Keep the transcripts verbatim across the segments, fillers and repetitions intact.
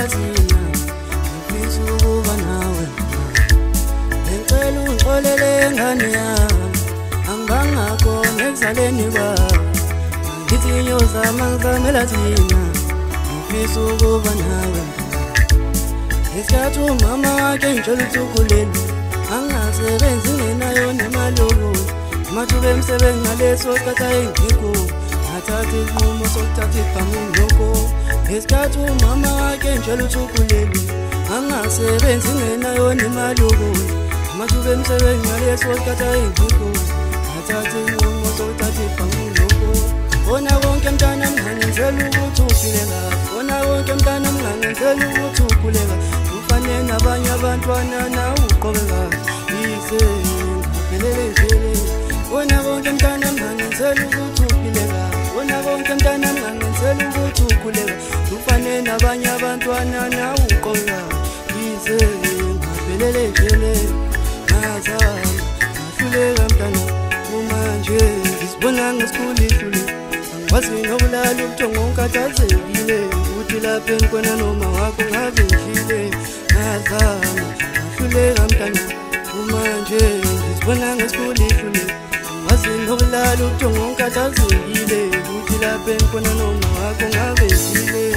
thina ngifisa ukuba nawe ngicela ungixolele ngane yami angibangakhona ekuzaleni kwami ngithi nyozama ngizamela thina ngifisa ukuba nawe isikhathi umama wakhe ngitshela ukuthi ukhulelwe angasebenzi ngenayo nemali yokuthi amathuba emsebenzi ngaleso sikhathi ayengikho athatha isinqumo sokuthatha ibhangu lokho ngesikhathi umama wakhe ngitshela ukuthi ukhulelwe angasebenzi ngenayo nemali yokuthi amathuba emsebenzi ngaleso sikhathi ayengikho athatha isinqumo sokuthatha ibhangu lokho bona konke mntana mngangenzela ukuthi uphile kahle bona konke mntana mngangenzela ukuthi ukhule kahle ufane nabanye abantwana nawe uqobe kahle yize ngaphelele vele bona konke mntana mngangenzela ukuthi uphile kahle bona konke mntana mngangenzela ukuthi ukhule kahle ufane nabanye abantwana nawe uqobe kahle yize ngaphelele vele ngazama ngahluleka mntana kumanje ngisibona ngesikhulile wazi nokulala ubuthongo ngikhathazekile uthi lapha enkwena noma wakho ngabe ngidlile ngazama ngahluleka mntana kumanje ngizibona ngesikhulile wazi nokulala ubuthongo ngikhathazekile uthi lapha enkwena noma wakho ngabe ngidlile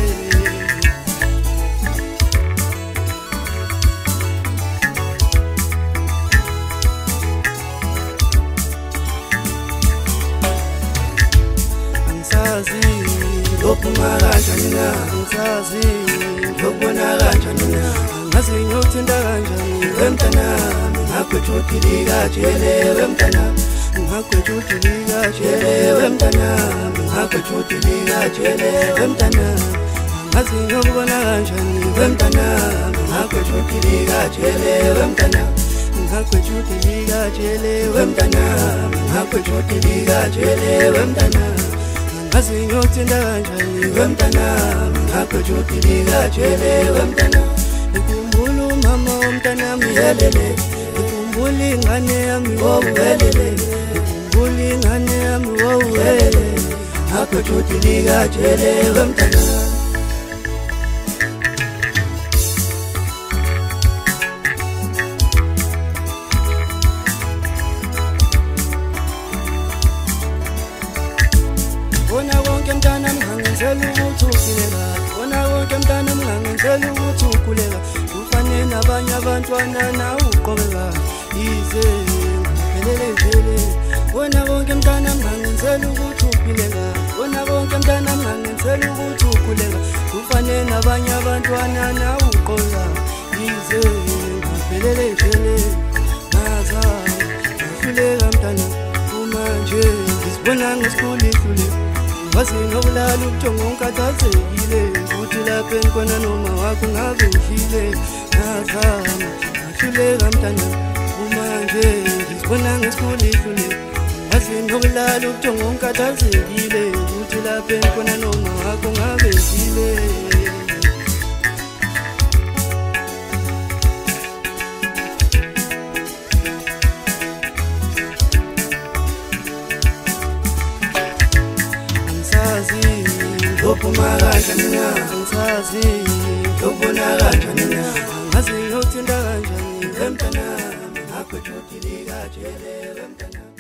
Lokuma kanjani na ngisazi lokubona kanjani na ngazi ngiyothinta kanjani wemntana ngagwetshudilika jele wemntana ngagwetshudilika jele wemntana ngagwetshudilika jele wemntana ngazi ngiyobona kanjani wemntana ngagwetshudilika jele wemntana ngagwetshudilika jele wemntana ngagwetshudilika jele wemntana ngazi ngiyothinta kanjani wemntana ngagwetshudilika jele wemntana ngikhumbula umama womntana miyelele ngikhumbula ingane yami wowuwelele ngikhumbula ingane yami wowuwelele ngagwetshudilika jele wemntana bona konke mntana mngangenzela ukuthi uphile kahle bona konke mntana mngangenzela ukuthi ukhule kahle ufane nabanye abantwana nawe uqobe kahle yize ngaphelele vele bona konke mntana mngangenzela ukuthi uphile kahle bona konke mntana mngangenzela ukuthi ukhule kahle ufane nabanye abantwana nawe uqobe kahle yize ngaphelele vele ngazama ngahluleka mntana kumanje ngizibona ngesikhulile wazi nokulala ubuthongo ngikhathazekile uthi lapha enkwena noma wakho ngabe ngidlile ngazama ngahluleka mntana kumanje ngizibona ngesikhulile wazi nokulala ubuthongo ngikhathazekile uthi lapha enkwena noma wakho ngabe ngidlile lokuma kanjani na ngisazi lokubona kanjani na ngazi ngiyothinta kanjani wemntana ngagwetshudilika jele wemntana